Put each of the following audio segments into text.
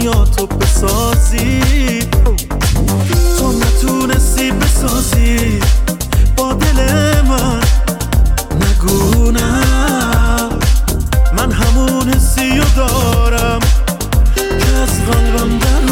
دنیاتو بسازی، تو نتونستی بسازی با دل من. نگو نه، من همون حسی رو دارم که از قلبم در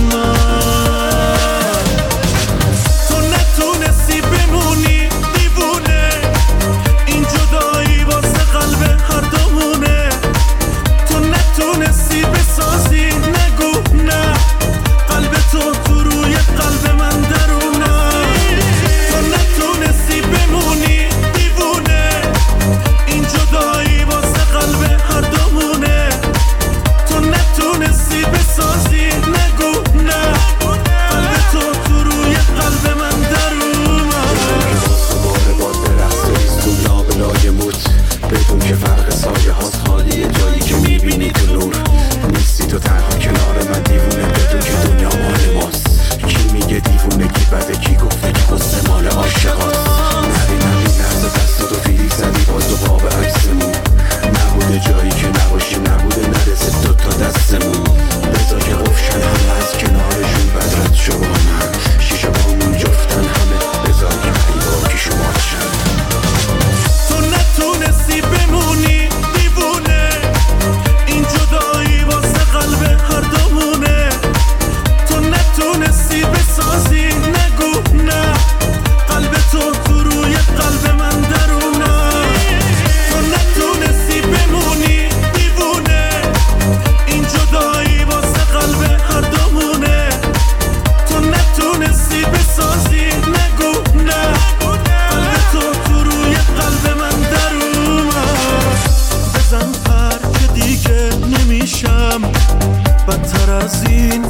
اومد. تو نتونستی بمونی دیوونه، این جدایی واسه قلب هر دومونه. تو نتونستی بسازی، نگو نه، قلب تو روی قلب من درونه. تو نتونستی بمونی دیوونه، این جدایی واسه قلب هر دومونه. تو نتونستی بسازی، نگو نه، قلب تو روی قلب من درونه. باره باد برقص ریز تو لابلای موت، بدون که فرق سایه هاست خالیه جایی که میبینی تو نور. نیستی تو تنها کنار من دیوونه، بدون که دنیا مال ماست. کی میگه دیوونه کی بده، کی گفته که قصه مال عاشقاست. نبینم این لحظه دستاتو فیلیک زدی باز دو باب عکسمون. نبوده جایی که نباشی، نبوده نرسه دوتا دستمون. بذار که قفشن همه از کنارشون بدرد شو با من. شیشه بامون جفتن همه، بذار که خیلی که شما چن. تو نتونستی بمونی دیوونه، این جدایی واسه قلب هر دومونه. تو نتونستی بسازی، نگو نه، قلب تو روی قلب من درونه. تو نتونستی بمونی دیوونه، این جدایی واسه قلب هر دومونه. تو نتونستی بسازی، نگو نه، قلب تو روی قلب من درونه. بزن پر که دیگه نمیشم بدتر از این.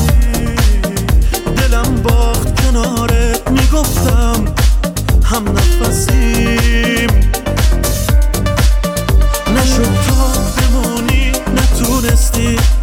دلم باخت کنارت، میگفتم هم نفسیم. نشد تا بمونی، نتونستی